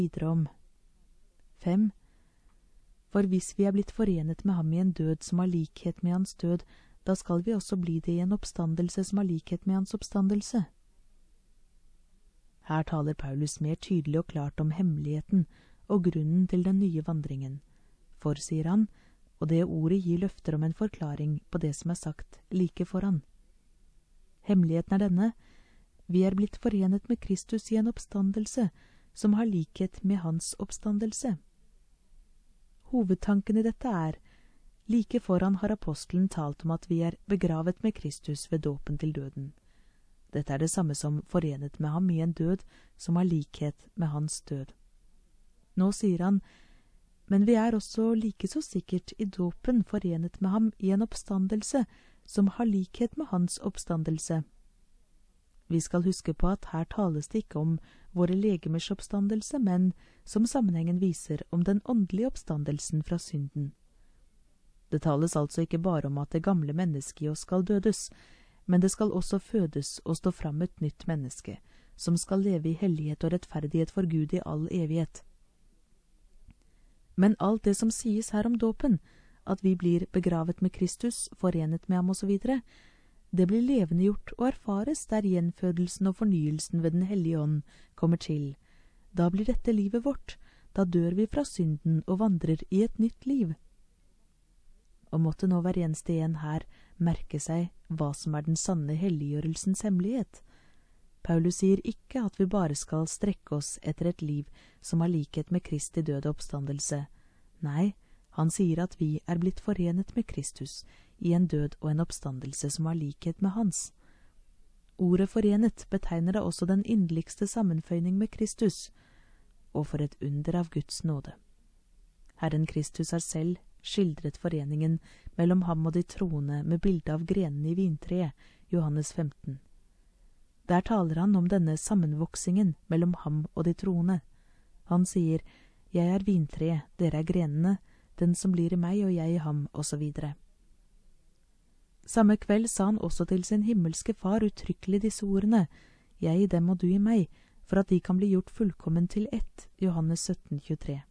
videre om. 5. For hvis vi er blitt forenet med ham i en død som har likhet med hans død, da skal vi også bli det i en oppstandelse som har likhet med hans oppstandelse. Her taler Paulus mer tydelig og klart om hemmeligheten og grunnen til den nye vandringen. For, sier han, og det ordet gir løfter om en forklaring på det som er sagt like foran. Hemmeligheten er denne: vi er blitt forenet med Kristus i en oppstandelse som har likhet med hans oppstandelse. Hovedtanken i dette er: like foran har apostelen talt om at vi er begravet med Kristus ved dåpen til døden. Dette er det samme som forenet med ham i en død som har likhet med hans død. Nå sier han: men vi er også like så sikkert i dåpen forenet med ham i en oppstandelse som har likhet med hans oppstandelse. Vi skal huske på at her tales det ikke om våre legemers oppstandelse, men, som sammenhengen viser, om den åndelige oppstandelsen fra synden. Det tales altså ikke bare om at det gamle mennesket i oss skal dødes, men det skal også fødes og stå fram et nytt menneske, som skal leve i hellighet og rettferdighet for Gud i all evighet. Men alt det som sies her om dåpen, at vi blir begravet med Kristus, forenet med ham osv., det blir levendegjort og erfares der gjenfødelsen og fornyelsen ved den hellige ånd kommer til. Da blir dette livet vårt, da dør vi fra synden og vandrer i et nytt liv. Og måtte nå hver eneste en her merke seg hva som er den sanne helliggjørelsens hemmelighet. Paulus sier ikke at vi bare skal strekke oss etter et liv som har likhet med Kristi død og oppstandelse. Nei, han sier at vi er blitt forenet med Kristus i en død og en oppstandelse som har likhet med hans. Ordet forenet betegner da også den inderligste sammenføyning med Kristus, og for et under av Guds nåde. Herren Kristus har selv skildret foreningen mellom ham og de troende med bilde av grenene i vintreet, Johannes 15. Der taler han om denne sammenvoksingen mellom ham og de troende. Han sier: «Jeg er vintreet, dere er grenene, den som blir i meg og jeg i ham», osv. Samme kveld sa han også til sin himmelske far uttrykkelig disse ordene: «Jeg i dem og du i meg, for at de kan bli gjort fullkommen til ett», Johannes 17, 23.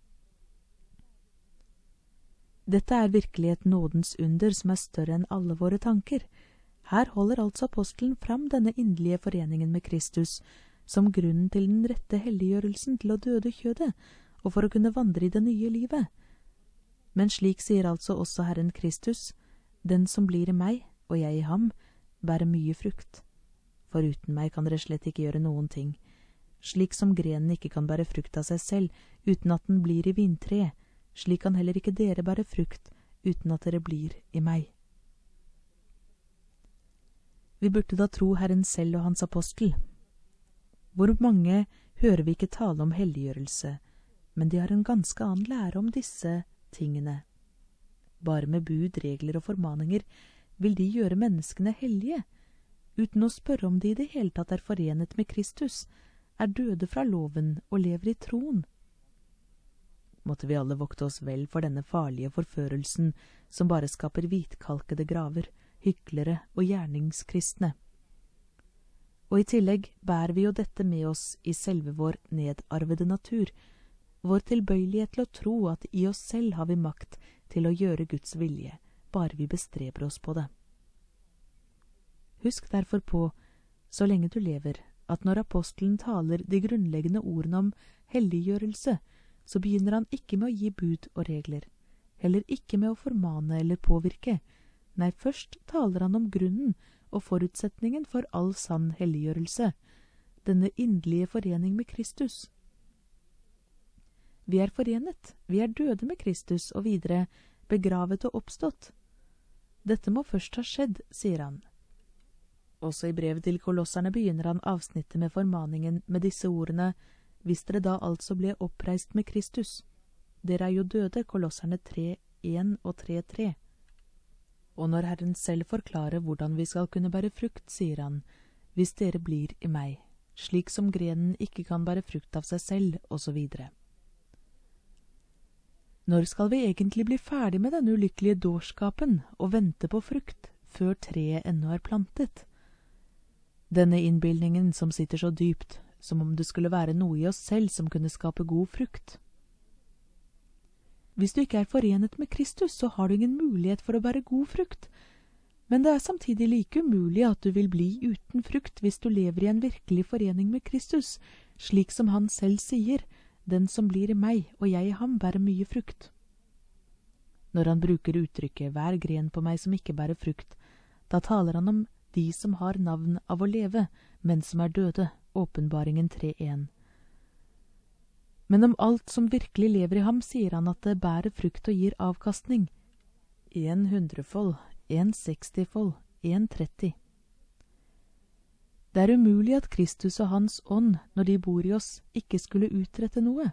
Dette er virkelig et nådens under som er større enn alle våre tanker. Her holder altså apostelen fram denne inderlige foreningen med Kristus som grunnen til den rette helliggjørelsen til å døde kjødet, og for å kunne vandre i det nye livet. Men slik sier altså også Herren Kristus: «Den som blir i meg, og jeg i ham, bærer mye frukt. For uten meg kan dere slett ikke gjøre noen ting. Slik som grenen ikke kan bære frukt av seg selv uten at den blir i vintreet, slik kan heller ikke dere bære frukt uten at dere blir i meg.» Vi burde da tro Herren selv og hans apostel. Hvor mange hører vi ikke tale om helliggjørelse, men de har en ganske annen lære om disse tingene. Bare med bud, regler og formaninger vil de gjøre menneskene hellige, uten å spørre om de i det hele tatt er forenet med Kristus, er døde fra loven og lever i troen. Måtte vi alle vokte oss vel for denne farlige forførelsen som bare skaper hvitkalkede graver, hyklere og gjerningskristne. Og i tillegg bærer vi jo dette med oss i selve vår nedarvede natur, vår tilbøyelighet til å tro at i oss selv har vi makt til å gjøre Guds vilje, bare vi bestreber oss på det. Husk derfor på, så lenge du lever, at når apostelen taler de grunnleggende ordene om helliggjørelse, så begynner han ikke med å gi bud og regler, heller ikke med å formane eller påvirke. Nei, først taler han om grunnen og forutsetningen for all sann helliggjørelse, denne inderlige forening med Kristus. Vi er forenet, vi er døde med Kristus, og videre begravet og oppstått. Dette må først ha skjedd, sier han. Også i brevet til Kolosserne begynner han avsnittet med formaningen med disse ordene: «Hvis dere da altså ble oppreist med Kristus. Dere er jo døde», Kolosserne 3:1 og 3:3. Og når Herren selv forklarer hvordan vi skal kunne bære frukt, sier han: «Hvis dere blir i meg, slik som grenen ikke kan bære frukt av seg selv», osv. Når skal vi egentlig bli ferdig med denne ulykkelige dårskapen og vente på frukt før treet ennå er plantet? Denne innbildningen som sitter så dypt, som om det skulle være noe i oss selv som kunne skape god frukt. Hvis du ikke er forenet med Kristus, så har du ingen mulighet for å bære god frukt. Men det er samtidig like umulig at du vil bli uten frukt hvis du lever i en virkelig forening med Kristus, slik som han selv sier, den som blir i meg og jeg i ham bærer mye frukt. Når han bruker uttrykket hver gren på meg som ikke bærer frukt, da taler han om de som har navn av å leve, men som er døde, Åpenbaringen 3:1. Men om alt som virkelig lever i ham, sier han at det bærer frukt og gir avkastning. 100-fold, 60-fold, 30. Det er umulig at Kristus og hans ånd, når de bor i oss, ikke skulle utrette noe.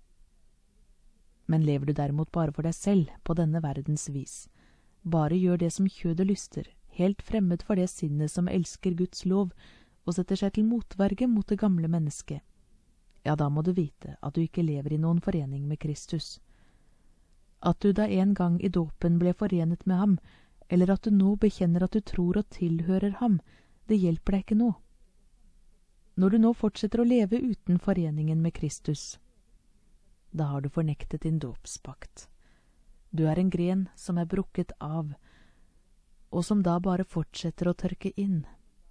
Men lever du derimot bare for deg selv på denne verdens vis, bare gjør det som kjødet lyster, helt fremmed for det sinnet som elsker Guds lov og setter seg til motverge mot det gamle mennesket, ja, da må du vite at du ikke lever i noen forening med Kristus. At du da en gang i dåpen ble forenet med ham, eller at du nå bekjenner at du tror og tilhører ham, det hjelper deg ikke nå. Når du nå fortsetter å leve uten foreningen med Kristus, da har du fornektet din dåpspakt. Du er en gren som er brukket av, og som da bare fortsetter å tørke inn.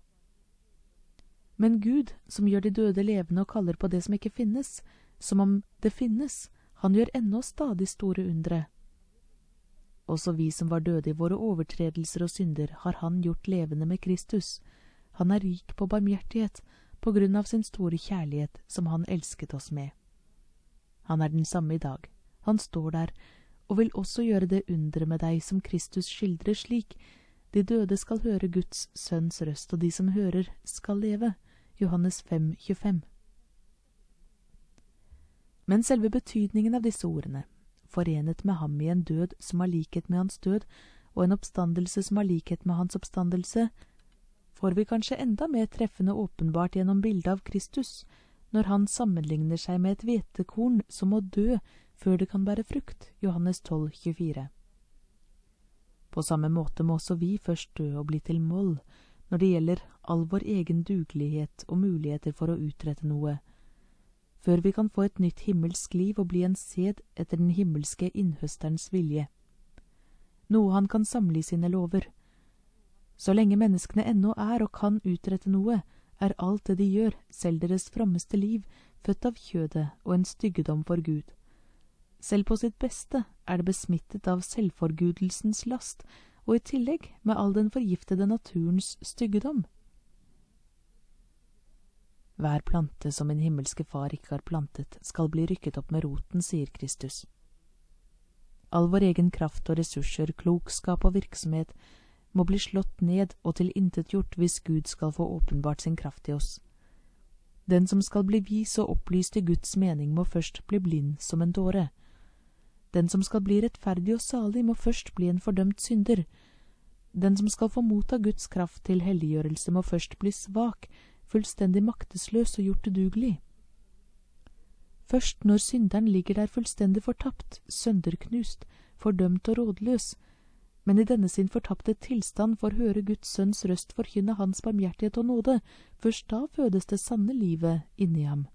Men Gud, som gjør de døde levende og kaller på det som ikke finnes, som om det finnes, han gjør ennå stadig store undre. Også vi som var døde i våre overtredelser og synder, har han gjort levende med Kristus. Han er rik på barmhjertighet, på grunn av sin store kjærlighet som han elsket oss med. Han er den samme i dag. Han står der, og vil også gjøre det undre med deg som Kristus skildrer slik: de døde skal høre Guds sønns røst, og de som hører skal leve. Johannes 5:25. Men selve betydningen av disse ordene, forenet med ham i en død som har likhet med hans død, og en oppstandelse som har likhet med hans oppstandelse, får vi kanskje enda mer treffende åpenbart gjennom bildet av Kristus, når han sammenligner seg med et hvetekorn som må dø før det kan bære frukt. Johannes 12:24. På samme måte må også vi først dø og bli til moll når det gjelder all vår egen dugelighet og muligheter for å utrette noe, før vi kan få et nytt himmelsk liv og bli en sæd etter den himmelske innhøsterens vilje. Noe han kan samle i sine lover. Så lenge menneskene ennå er og kan utrette noe, er alt det de gjør, selv deres frommeste liv, født av kjødet og en styggedom for Gud. Selv på sitt beste er det besmittet av selvforgudelsens last, og i tillegg med all den forgiftede naturens styggedom. Hver plante som min himmelske far ikke har plantet, skal bli rykket opp med roten, sier Kristus. All vår egen kraft og ressurser, klokskap og virksomhet må bli slått ned og tilintetgjort hvis Gud skal få åpenbart sin kraft i oss. Den som skal bli vis og opplyst i Guds mening, må først bli blind som en dåre. Den som skal bli rettferdig og salig, må først bli en fordømt synder. Den som skal få motta Guds kraft til helliggjørelse, må først bli svak, fullstendig maktesløs og gjort udugelig. Først når synderen ligger der fullstendig fortapt, sønderknust, fordømt og rådløs, men i denne sin fortapte tilstand får høre Guds sønns røst forkynne hans barmhjertighet og nåde, først da fødes det sanne livet inni ham.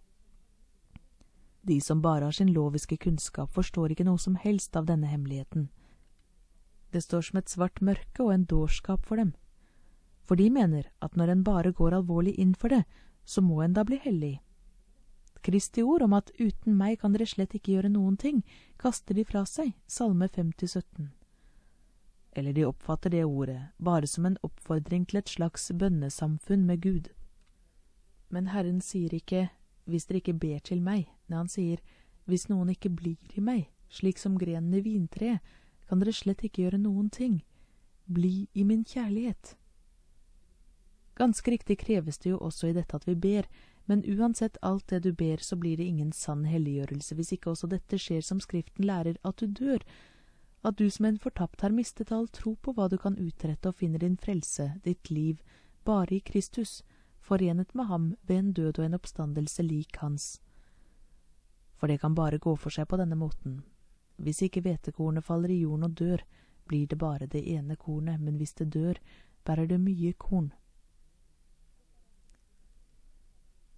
De som bare har sin loviske kunnskap, forstår ikke noe som helst av denne hemmeligheten. Det står som et svart mørke og en dårskap for dem. For de mener at når en bare går alvorlig inn for det, så må en da bli hellig. Kristi ord om at uten meg kan dere slett ikke gjøre noen ting, kaster de fra seg, Salme 50:17. Eller de oppfatter det ordet bare som en oppfordring til et slags bønnesamfunn med Gud. Men Herren sier ikke, hvis dere ikke ber til meg, når han sier, hvis noen ikke blir i meg, slik som grenen i vintreet, kan dere slett ikke gjøre noen ting. Bli i min kjærlighet. Ganske riktig kreves det jo også i dette at vi ber, men uansett alt det du ber, så blir det ingen sann helliggjørelse hvis ikke også dette skjer som Skriften lærer, at du dør, at du som en fortapt har mistet all tro på hva du kan utrette og finner din frelse, ditt liv, bare i Kristus, forenet med ham ved en død og en oppstandelse lik hans. For det kan bare gå for seg på denne måten. Hvis ikke hvetekornet faller i jorden og dør, blir det bare det ene kornet, men hvis det dør, bærer det mye korn.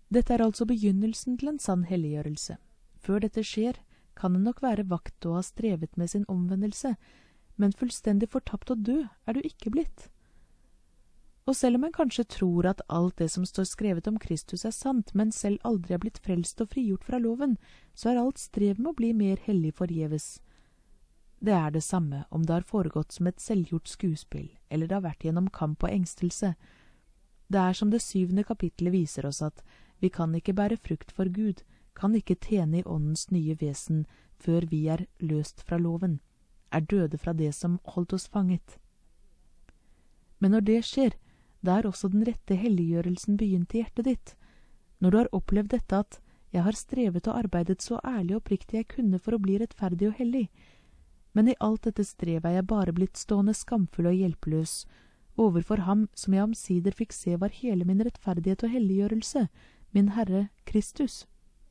Dette er altså begynnelsen til en sann helliggjørelse. Før dette skjer, kan en nok være vakt og ha strevet med sin omvendelse, men fullstendig fortapt og død er du ikke blitt. Og selv om en kanskje tror at alt det som står skrevet om Kristus er sant, men selv aldri er blitt frelst og frigjort fra loven, så er alt strev med å bli mer hellig forgjeves. Det er det samme om det har foregått som et selvgjort skuespill, eller det har vært gjennom kamp og engstelse. Det er som det 7. kapittelet viser oss at vi kan ikke bære frukt for Gud, kan ikke tjene i åndens nye vesen før vi er løst fra loven, er døde fra det som holdt oss fanget. Men når det skjer, da er også den rette helliggjørelsen begynt i hjertet ditt. Når du har opplevd dette at jeg har strevet og arbeidet så ærlig og oppriktig jeg kunne for å bli rettferdig og hellig, men i alt dette strevet er jeg bare blitt stående skamfull og hjelpeløs overfor ham som jeg omsider fikk se var hele min rettferdighet og helliggjørelse, min Herre Kristus.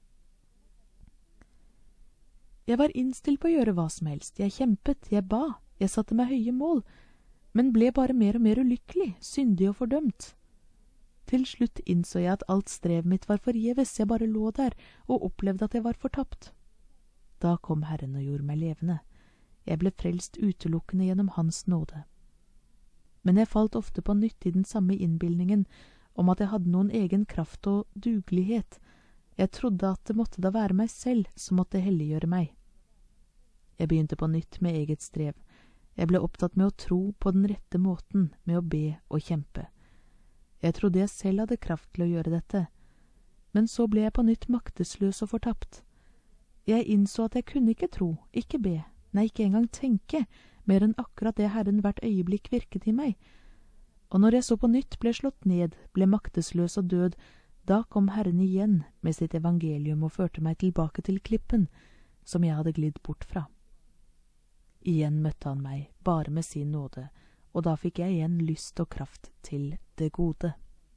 Jeg var innstilt på å gjøre hva som helst, jeg kjempet, jeg ba, jeg satte meg høye mål, men ble bare mer og mer ulykkelig, syndig og fordømt. Til slutt innså jeg at alt strevet mitt var forgjeves, jeg bare lå der og opplevde at jeg var fortapt. Da kom Herren og gjorde meg levende. Jeg ble frelst utelukkende gjennom Hans nåde. Men jeg falt ofte på nytt i den samme innbildningen om at jeg hadde noen egen kraft og dugelighet. Jeg trodde at det måtte da være meg selv som måtte helliggjøre meg. Jeg begynte på nytt med eget strev. Jeg ble opptatt med å tro på den rette måten, med å be og kjempe. Jeg trodde jeg selv hadde kraft til å gjøre dette, men så ble jeg på nytt maktesløs og fortapt. Jeg innså at jeg kunne ikke tro, ikke be, nei, ikke engang tenke, mer enn akkurat det Herren hvert øyeblikk virket i meg. Og når jeg så på nytt ble slått ned, ble maktesløs og død, da kom Herren igjen med sitt evangelium og førte meg tilbake til klippen, som jeg hadde glidd bort fra. Igjen møtte han meg, bare med sin nåde, og da fikk jeg igjen lyst og kraft til det gode.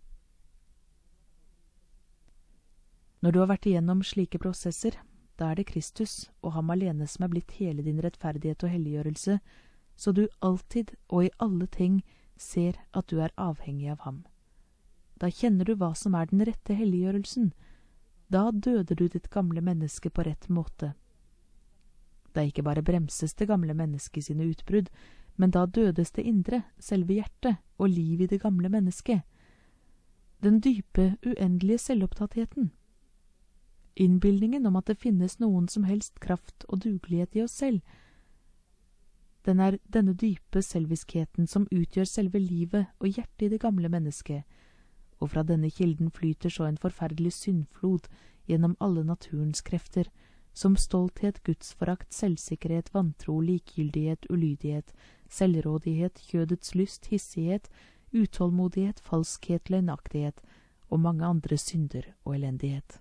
Når du har vært igjennom slike prosesser, da er det Kristus og ham alene som er blitt hele din rettferdighet og helliggjørelse, så du alltid og i alle ting ser at du er avhengig av ham. Da kjenner du hva som er den rette helliggjørelsen. Da døder du ditt gamle menneske på rett måte. Da ikke bare bremses det gamle mennesket sine utbrudd, men da dødes det indre, selve hjertet, og liv i det gamle mennesket. Den dype, uendelige selvopptattheten. Innbildningen om at det finnes noen som helst kraft og dugelighet i oss selv. Den er denne dype selviskheten som utgjør selve livet og hjertet i det gamle mennesket, og fra denne kilden flyter så en forferdelig syndflod gjennom alle naturens krefter, som stolthet, gudsforakt, selvsikkerhet, vantro, likegyldighet, ulydighet, selvrådighet, kjødets lyst, hissighet, utålmodighet, falskhet, løgnaktighet og mange andre synder og elendighet.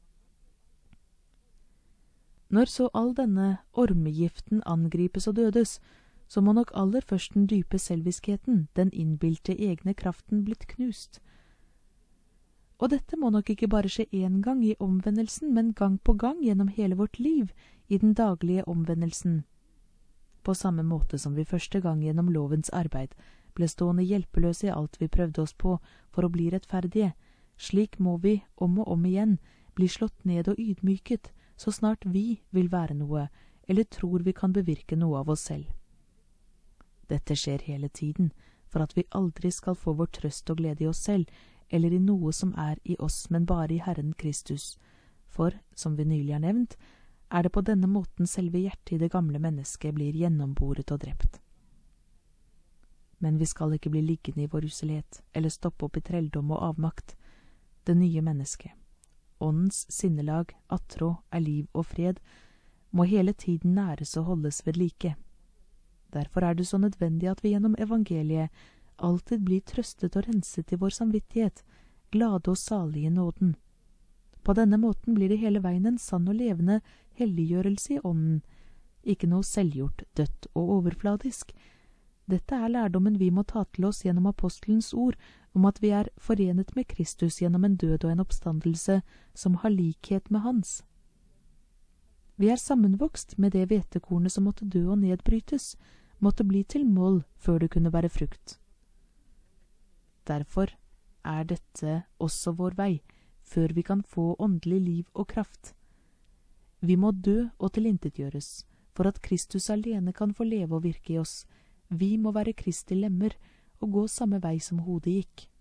Når så all denne ormegiften angripes og dødes, så må nok aller først den dype selviskheten, den innbilte egne kraften, blitt knust. Og dette må nok ikke bare skje én gang i omvendelsen, men gang på gang gjennom hele vårt liv i den daglige omvendelsen. På samme måte som vi første gang gjennom lovens arbeid ble stående hjelpeløse i alt vi prøvde oss på for å bli rettferdige, slik må vi om og om igjen bli slått ned og ydmyket så snart vi vil være noe, eller tror vi kan bevirke noe av oss selv. Dette skjer hele tiden, for at vi aldri skal få vår trøst og glede i oss selv, eller i noe som er i oss, men bare i Herren Kristus. For, som vi nylig har nevnt, er det på denne måten selve hjertet i det gamle mennesket blir gjennomboret og drept. Men vi skal ikke bli liggende i vår uselhet, eller stoppe opp i trelldom og avmakt. Det nye mennesket, åndens sinnelag, attråd er liv og fred, må hele tiden næres og holdes ved like. Derfor er det så nødvendig at vi gjennom evangeliet alltid blir trøstet og renset i vår samvittighet, glade og salige i nåden. På denne måten blir det hele veien en sann og levende helliggjørelse i ånden, ikke noe selvgjort, dødt og overfladisk. Dette er lærdommen vi må ta til oss gjennom apostelens ord om at vi er forenet med Kristus gjennom en død og en oppstandelse som har likhet med hans. Vi er sammenvokst med det hvetekornet som måtte dø og nedbrytes, måtte bli til mål før det kunne være frukt. Derfor er dette også vår vei, før vi kan få åndelig liv og kraft. Vi må dø og tilintetgjøres, for at Kristus alene kan få leve og virke i oss. Vi må være Kristi lemmer og gå samme vei som hodet gikk.